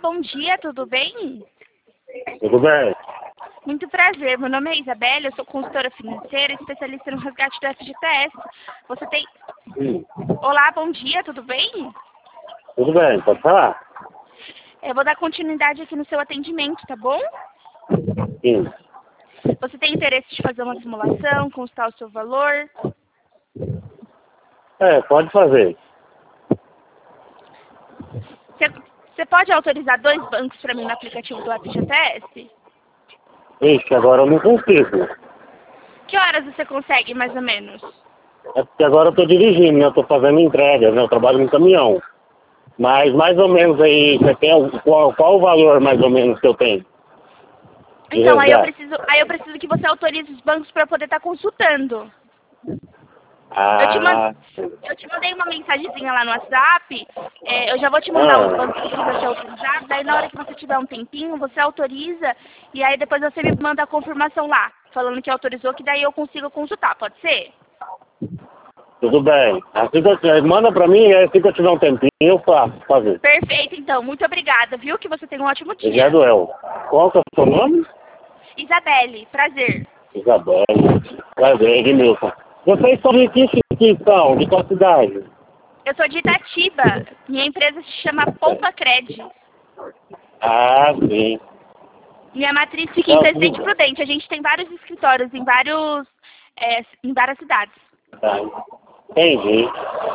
bom dia, tudo bem? Tudo bem? Muito prazer, meu nome é Isabela, eu sou consultora financeira e especialista no resgate do FGTS. Você tem... Sim. Olá, bom dia, tudo bem? Tudo bem, pode falar? Eu vou dar continuidade aqui no seu atendimento, tá bom? Sim. Você tem interesse de fazer uma simulação, constar o seu valor? Pode fazer. Você pode autorizar 2 bancos para mim no aplicativo do FGTS? Ixi, agora eu não consigo. Que horas você consegue, mais ou menos? É porque agora eu tô dirigindo, né? Eu tô fazendo entregas, né? Eu trabalho no caminhão. Mas mais ou menos aí, você tem qual o valor mais ou menos que eu tenho? De Então, aí eu resgate? preciso que você autorize os bancos para poder estar consultando. Ah, Eu te mandei uma mensagenzinha lá no WhatsApp, eu já vou te mandar os bancos que precisa ser autorizado, daí na hora que você tiver um tempinho, você autoriza, e aí depois você me manda a confirmação lá, falando que autorizou, que daí eu consigo consultar, pode ser? tudo bem. Assim que manda pra mim, aí assim que eu tiver um tempinho, eu faço fazer. Perfeito, então, muito obrigada, viu? Que você tenha um ótimo dia. Obrigado, El. Qual que é o seu nome? Isabelle, prazer. Isabela. Prazer, Edmilson. Vocês são de que instituição? De qual cidade? Eu sou de Itatiba, minha empresa se chama Poupa Cred. Ah, sim. Minha matriz fica em Presidente Prudente, a gente tem vários escritórios em várias cidades. Tá. Entendi.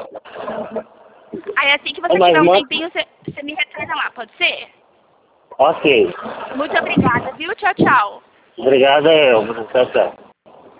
Aí assim que você Mas, tiver um tempinho, você me retorna lá, pode ser? ok. Muito obrigada, viu? Tchau, tchau. Obrigado, El. Tchau, tchau.